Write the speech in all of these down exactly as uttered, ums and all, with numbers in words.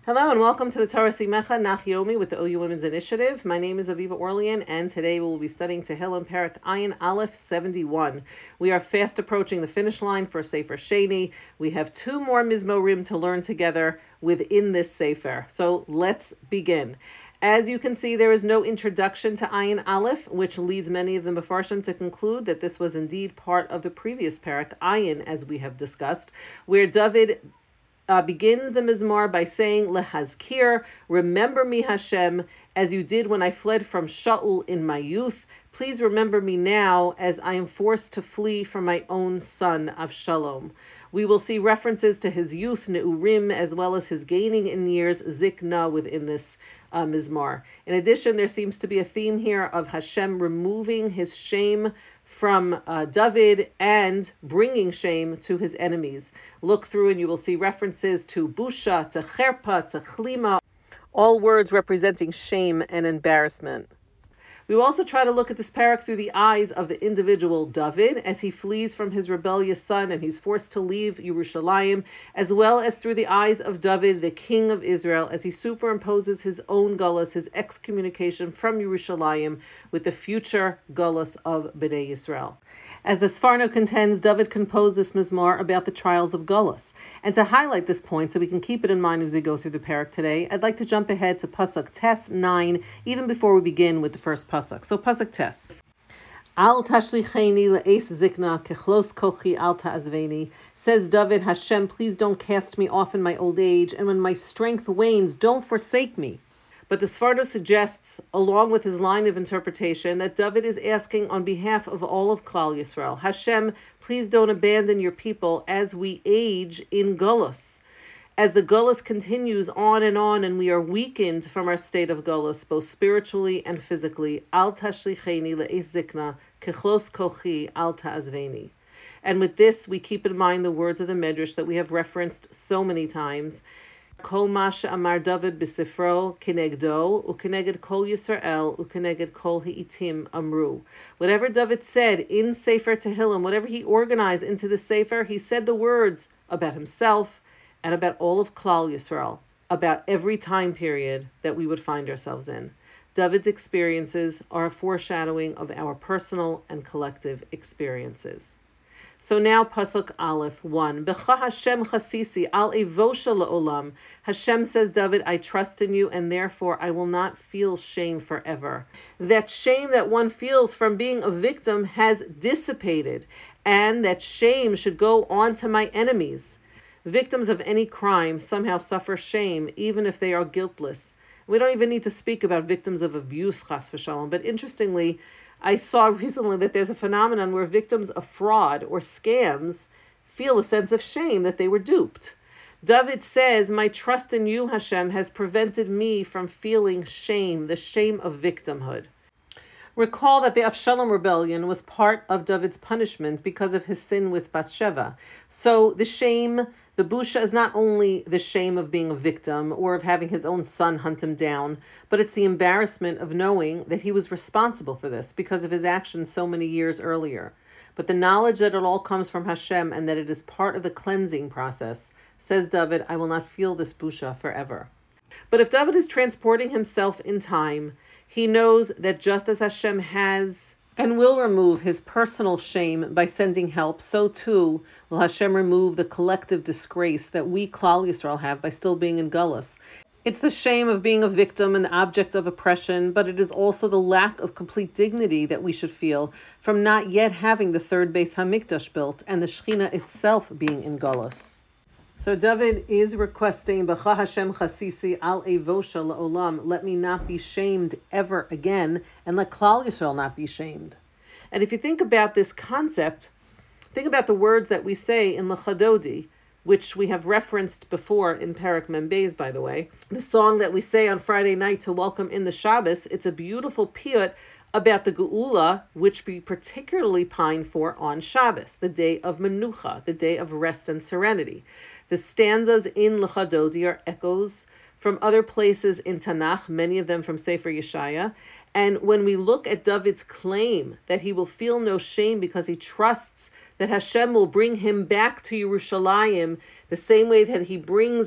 Hello and welcome to the Torah Simecha Nach Yomi with the O U Women's Initiative. My name is Aviva Orlean and today we will be studying Tehillim Perek Ayin Aleph seventy-one. We are fast approaching the finish line for Sefer Sheni. We have two more Mizmorim to learn together within this Sefer. So let's begin. As you can see, there is no introduction to Ayin Aleph, which leads many of the Mefarshim to conclude that this was indeed part of the previous Perek Ayin, as we have discussed, where David Uh, begins the Mizmor by saying, Lehazkir, remember me Hashem, as you did when I fled from Shaul in my youth. Please remember me now, as I am forced to flee from my own son, Avshalom. We will see references to his youth, Neurim, as well as his gaining in years, Zikna, within this uh, Mizmor. In addition, there seems to be a theme here of Hashem removing his shame from uh, David and bringing shame to his enemies. Look through and you will see references to Busha, to Cherpa, to Chlima, all words representing shame and embarrassment. We will also try to look at this parak through the eyes of the individual David as he flees from his rebellious son and he's forced to leave Yerushalayim, as well as through the eyes of David, the king of Israel, as he superimposes his own gullus, his excommunication from Yerushalayim, with the future gullus of Bnei Yisrael. As the Sforno contends, David composed this mizmor about the trials of gullus. And to highlight this point, so we can keep it in mind as we go through the parak today, I'd like to jump ahead to Pasuk Tes nine, even before we begin with the first Pasuk. So Pasuk Tes. Al tashlicheni le'es zikna kechlos kochi al ta'azveni. Says David, Hashem, please don't cast me off in my old age, and when my strength wanes, don't forsake me. But the Sforno suggests, along with his line of interpretation, that David is asking on behalf of all of Klal Yisrael, Hashem, please don't abandon your people as we age in Gullus. As the Gullus continues on and on, and we are weakened from our state of Gullus, both spiritually and physically, Al tashlicheni le'es zikna kechlos kochi al ta'azveni. And with this, we keep in mind the words of the Medrash that we have referenced so many times. Kol ma she'amar David b'sifro kinegdo u'kineged kol Yisrael u'kineged kol ha'itim amru. Whatever David said in Sefer Tehillim, whatever he organized into the Sefer, he said the words about himself and about all of Klal Yisrael, about every time period that we would find ourselves in. David's experiences are a foreshadowing of our personal and collective experiences. So now Pasuk Aleph one. B'cha Hashem chasisi al evosha la'olam. Hashem says, David, I trust in you, and therefore I will not feel shame forever. That shame that one feels from being a victim has dissipated, and that shame should go on to my enemies. Victims of any crime somehow suffer shame, even if they are guiltless. We don't even need to speak about victims of abuse, chas v'shalom. But interestingly, I saw recently that there's a phenomenon where victims of fraud or scams feel a sense of shame that they were duped. David says, my trust in you, Hashem, has prevented me from feeling shame, the shame of victimhood. Recall that the Avshalom rebellion was part of David's punishment because of his sin with Bathsheba. So the shame, the busha, is not only the shame of being a victim or of having his own son hunt him down, but it's the embarrassment of knowing that he was responsible for this because of his actions so many years earlier. But the knowledge that it all comes from Hashem and that it is part of the cleansing process, says David, I will not feel this busha forever. But if David is transporting himself in time, he knows that just as Hashem has and will remove his personal shame by sending help, so too will Hashem remove the collective disgrace that we Klal Yisrael have by still being in Gullus. It's the shame of being a victim and the object of oppression, but it is also the lack of complete dignity that we should feel from not yet having the third Beis Hamikdash built and the Shechina itself being in Gullus. So David is requesting, B'cha Hashem chasisi al evosha la'olam, let me not be shamed ever again, and let Klal Yisrael not be shamed. And if you think about this concept, think about the words that we say in L'chadodi, which we have referenced before in Perek Mem Beis, by the way. The song that we say on Friday night to welcome in the Shabbos, it's a beautiful piyut about the Geula, which we particularly pine for on Shabbos, the day of Menucha, the day of rest and serenity. The stanzas in L'chadodi are echoes from other places in Tanakh, many of them from Sefer Yeshaya. And when we look at David's claim that he will feel no shame because he trusts that Hashem will bring him back to Yerushalayim the same way that he brings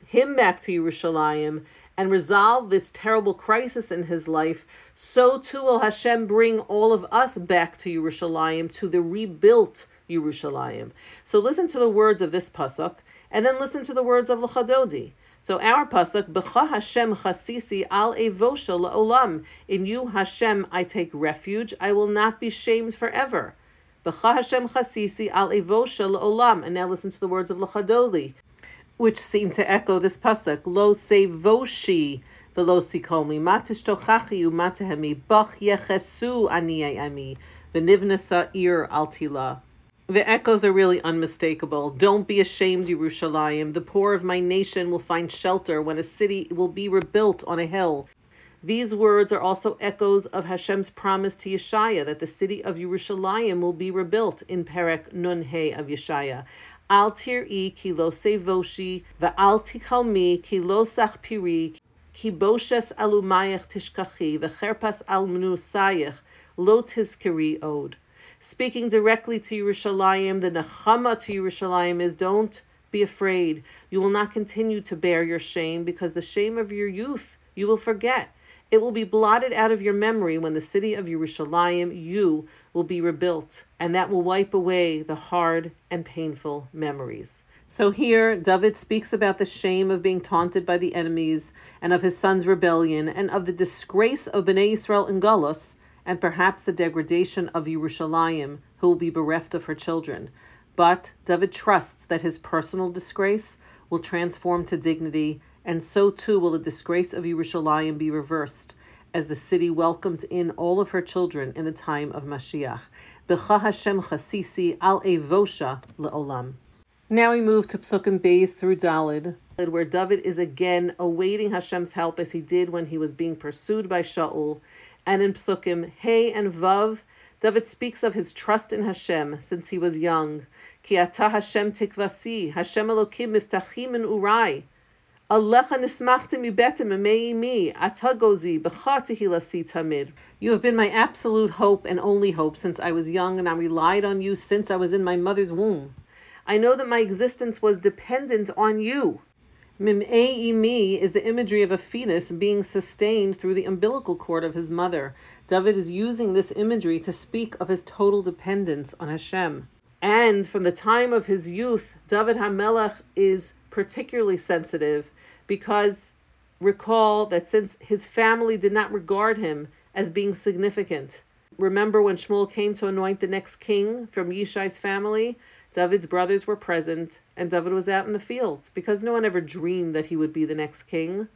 him back to Yerushalayim and resolve this terrible crisis in his life, so too will Hashem bring all of us back to Yerushalayim, to the rebuilt Yerushalayim. So listen to the words of this pasuk, and then listen to the words of L'chadodi. So our pasuk, B'cha Hashem chasisi al evosha la'olam. In you, Hashem, I take refuge. I will not be shamed forever. B'cha Hashem chasisi al evosha la'olam. And now listen to the words of L'chadodi, which seem to echo this pasuk. Lo sevoshi v'lo sikomi matishtochachi umatahemi bach yechesu aniyei ami v'nivnasa ir al tila. The echoes are really unmistakable. Don't be ashamed, Yerushalayim. The poor of my nation will find shelter when a city will be rebuilt on a hill. These words are also echoes of Hashem's promise to Yeshaya that the city of Yerushalayim will be rebuilt in Perek Nun He of Yeshaya. Al tir'i ki lo sevoshi va'al tikalmi ki lo sachpiri ki boshes alumayach tishkachi v'cherpas al mnusayach lo tizkiri od. Speaking directly to Yerushalayim, the nechama to Yerushalayim is, don't be afraid. You will not continue to bear your shame, because the shame of your youth you will forget. It will be blotted out of your memory when the city of Yerushalayim, you, will be rebuilt, and that will wipe away the hard and painful memories. So here, David speaks about the shame of being taunted by the enemies, and of his son's rebellion, and of the disgrace of Bnei Yisrael in Galus, and perhaps the degradation of Yerushalayim, who will be bereft of her children. But David trusts that his personal disgrace will transform to dignity, and so too will the disgrace of Yerushalayim be reversed, as the city welcomes in all of her children in the time of Mashiach. B'cha Hashem chasisi al evosha le'olam. Now we move to Psukim Beis through Dalid, where David is again awaiting Hashem's help as he did when he was being pursued by Shaul. And in Psukim Hey and Vav, David speaks of his trust in Hashem since he was young. Ki ata Hashem tikvasi, Hashem Elokim miftachim in urai. Alecha nismachtim mibetim meimi, ata gozi, b'cha tehilasi tamid. You have been my absolute hope and only hope since I was young, and I relied on you since I was in my mother's womb. I know that my existence was dependent on you. Mim'ei imi is the imagery of a fetus being sustained through the umbilical cord of his mother. David is using this imagery to speak of his total dependence on Hashem. And from the time of his youth, David HaMelech is particularly sensitive because recall that since his family did not regard him as being significant. Remember when Shmuel came to anoint the next king from Yishai's family? David's brothers were present, and David was out in the fields, because no one ever dreamed that he would be the next king.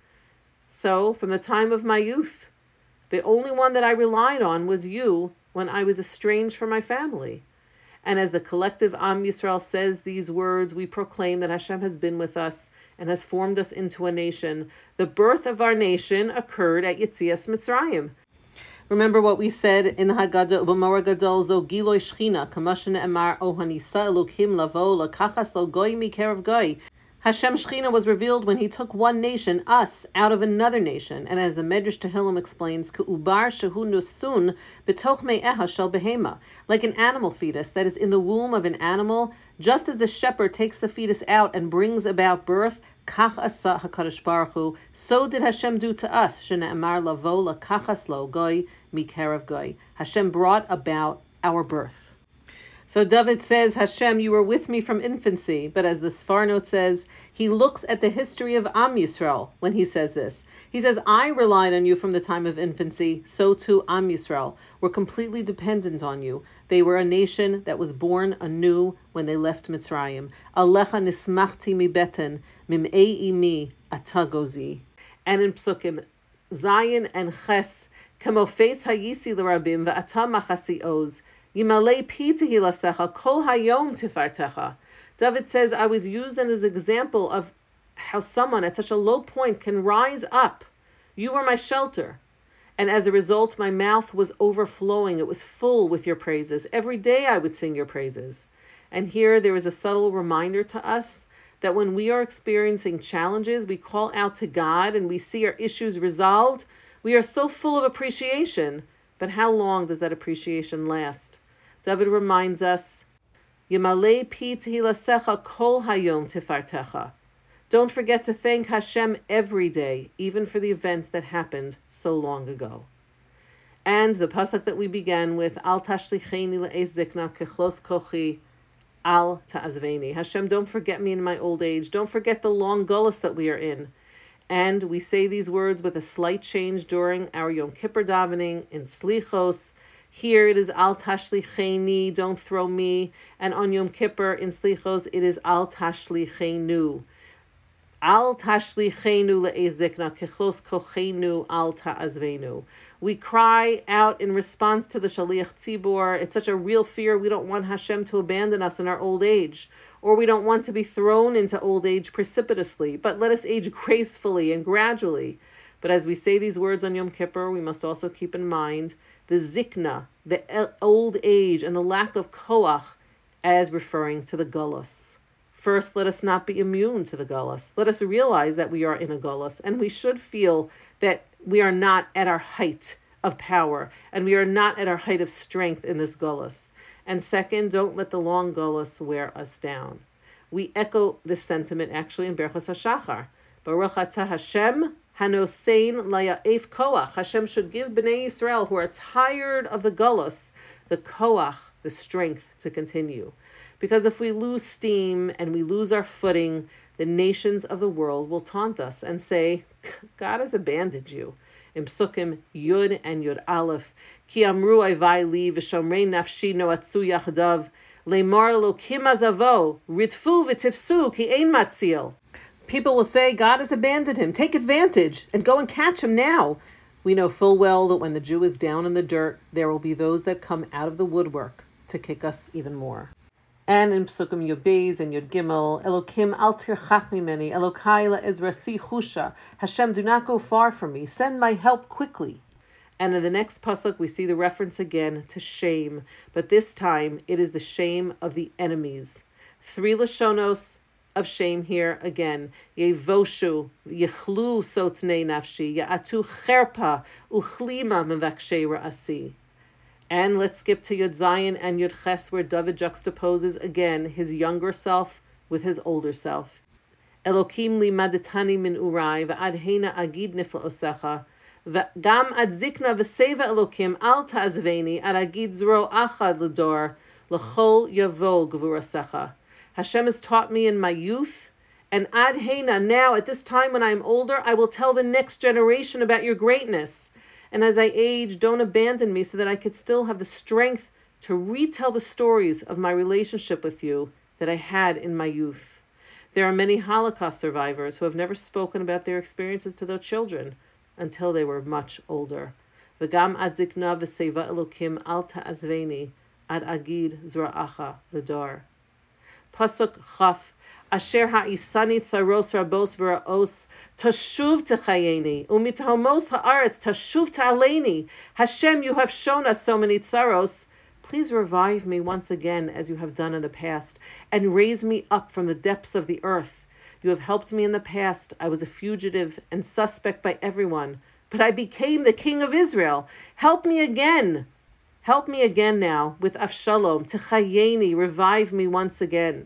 So, from the time of my youth, the only one that I relied on was you when I was estranged from my family. And as the collective Am Yisrael says these words, we proclaim that Hashem has been with us and has formed us into a nation. The birth of our nation occurred at Yetzias Mitzrayim. Remember what we said in Haggadah, B'mor Gadol zo giloi shchina, kamashin emar o hanisa elokim lavo lakachas lo goy mikerav goy. Hashem Shechina was revealed when he took one nation, us, out of another nation. And as the Medrash Tehillim explains, K'ubar shehu nusun b'toch me'eha shel behema, like an animal fetus that is in the womb of an animal, just as the shepherd takes the fetus out and brings about birth, Kach asa HaKadosh Baruch Hu, so did Hashem do to us, Shene'emar lavo lakachas lo goy mikerav goy. Hashem brought about our birth. So David says, Hashem, you were with me from infancy. But as the Sfar note says, he looks at the history of Am Yisrael when he says this. He says, I relied on you from the time of infancy, so too Am Yisrael were completely dependent on you. They were a nation that was born anew when they left Mitzrayim. Alecha nismachti mi beten, mim'ei imi atagozi. And in Psukim Zayin and Ches, Kamofes hayisi l'rabim va'ata machasi oz, Yimalei pi tehilasecha kol hayom tifartecha. David says, I was used as an example of how someone at such a low point can rise up. You were my shelter. And as a result, my mouth was overflowing. It was full with your praises. Every day I would sing your praises. And here there is a subtle reminder to us that when we are experiencing challenges, we call out to God and we see our issues resolved. We are so full of appreciation. But how long does that appreciation last? David reminds us, Yimalei pi tehilasecha kol hayom tifartecha. Don't forget to thank Hashem every day, even for the events that happened so long ago. And the pasuk that we began with, Al tashlicheni le'ez zikna kechlos kochi al ta'azveni. Hashem, don't forget me in my old age. Don't forget the long gullus that we are in. And we say these words with a slight change during our Yom Kippur davening in Slichos. Here it is Al tashlicheni, don't throw me. And on Yom Kippur in Slichos it is Al tashlichenu. Al tashlichenu le'ezikna kechlos kochenu al ta'azvenu. We cry out in response to the Shaliach Tzibor. It's such a real fear. We don't want Hashem to abandon us in our old age, or we don't want to be thrown into old age precipitously, but let us age gracefully and gradually. But as we say these words on Yom Kippur, we must also keep in mind the zikna, the old age, and the lack of koach as referring to the gullus. First, let us not be immune to the gullus. Let us realize that we are in a gullus, and we should feel that we are not at our height of power, and we are not at our height of strength in this gullus. And second, don't let the long gullus wear us down. We echo this sentiment actually in Berchos HaShachar. Baruch atah Hashem hanosein laya'ef koach. Hashem should give Bnei Yisrael who are tired of the gullus the koach, the strength to continue. Because if we lose steam and we lose our footing, the nations of the world will taunt us and say, God has abandoned you. In Psukim Yud and Yud Aleph, Ki amru ayvai li v'shomrei nafshi noatzu yachdav, leimar lo kim azavo, ritfu v'tifsu ki ein matzil. People will say, God has abandoned him. Take advantage and go and catch him now. We know full well that when the Jew is down in the dirt, there will be those that come out of the woodwork to kick us even more. And in Psukim Yud Beis and Yud Gimel, Elokim al tirchach mimeni, Elokai la'ezrasi chusha. Hashem, do not go far from me. Send my help quickly. And in the next pasuk, we see the reference again to shame, but this time it is the shame of the enemies. Three lashonos of shame here again. Yevoshu, yichlu sotnei nafshi, ya'atu cherpa, uchlima mevakshei ra'asi. And let's skip to Yud Zayin and Yud Ches, where David juxtaposes again his younger self with his older self. Elokim li madetani min urai, v'ad heina agid nifla osecha, v'gam ad zikna v'seva Elokim al ta'azveni, ad agid zro achad l'dor, l'chol yavo gvurasecha. Hashem has taught me in my youth, and ad heina, now at this time when I am older, I will tell the next generation about your greatness. And as I age, don't abandon me so that I could still have the strength to retell the stories of my relationship with you that I had in my youth. There are many Holocaust survivors who have never spoken about their experiences to their children until they were much older. V'gam ad zikna v'seva Elokim al ta'azveni ad agid zra'acha l'dor. Pasuk Chaf. Asher ha'isani tzaros rabos v'ra'os tashuv techayeni umitahomos ha'aretz tashuv ta'aleni. Hashem, you have shown us so many tzaros. Please revive me once again as you have done in the past, and raise me up from the depths of the earth. You have helped me in the past. I was a fugitive and suspect by everyone, but I became the king of Israel. Help me again. Help me again now with Avshalom. Techayeni, revive me once again.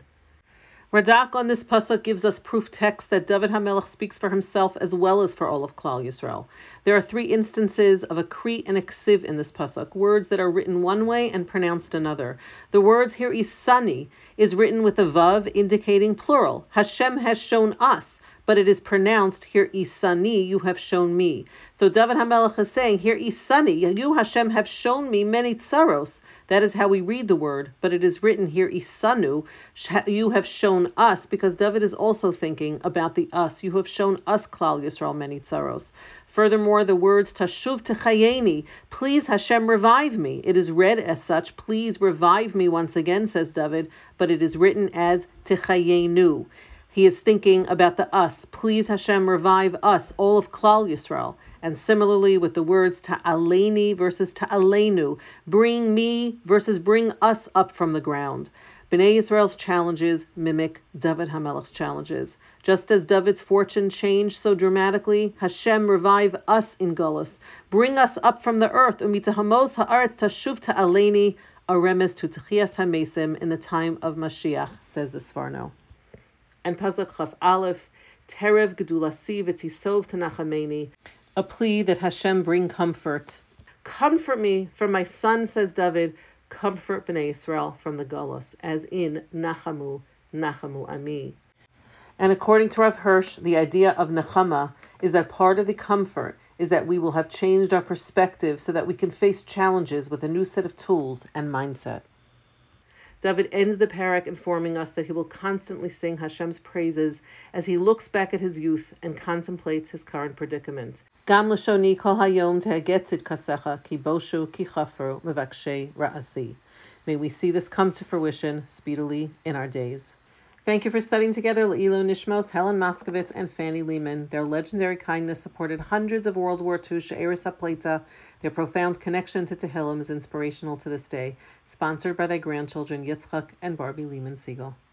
Radak on this pasuk gives us proof text that David HaMelech speaks for himself as well as for all of Klal Yisrael. There are three instances of a kri and a ksiv in this pasuk, words that are written one way and pronounced another. The words here, isani, is written with a vav indicating plural. Hashem has shown us, but it is pronounced here, isani, you have shown me. So David HaMelech is saying here, isani, you Hashem have shown me many tsaros. That is how we read the word, but it is written here, isanu, you have shown us, because David is also thinking about the us. You have shown us, Klal Yisrael, many tsaros. Furthermore, the words tashuv techayeni, please Hashem revive me. It is read as such, please revive me once again, says David, but it is written as techayenu. He is thinking about the us. Please Hashem revive us, all of Klal Yisrael. And similarly with the words ta'aleni versus ta'alenu, bring me versus bring us up from the ground. Bnei Yisrael's challenges mimic David HaMelech's challenges. Just as David's fortune changed so dramatically, Hashem revive us in Golus. Bring us up from the earth. Umitahamos ha'aretz tashuv ta'aleni, a remez to Techias HaMesim in the time of Mashiach, says the Sforno. And Pasuk Chaf Aleph, Terev gedulasi v'tisov tenachameni. A plea that Hashem bring comfort. Comfort me from my son, says David. Comfort Bnei Israel from the Golos, as in Nachamu, Nachamu Ami. And according to Rav Hirsch, the idea of Nechama is that part of the comfort is that we will have changed our perspective so that we can face challenges with a new set of tools and mindset. David ends the parak informing us that he will constantly sing Hashem's praises as he looks back at his youth and contemplates his current predicament. Gam lashoni kol hayom tehaget tzidkasecha ki boshu ki chafru mevakshei ra'asi. May we see this come to fruition speedily in our days. Thank you for studying together Le'ilo Nishmos, Helen Moskovitz, and Fanny Lehman. Their legendary kindness supported hundreds of World War Two She'eris HaPleita. Their profound connection to Tehillim is inspirational to this day. Sponsored by their grandchildren Yitzchak and Barbie Lehman Siegel.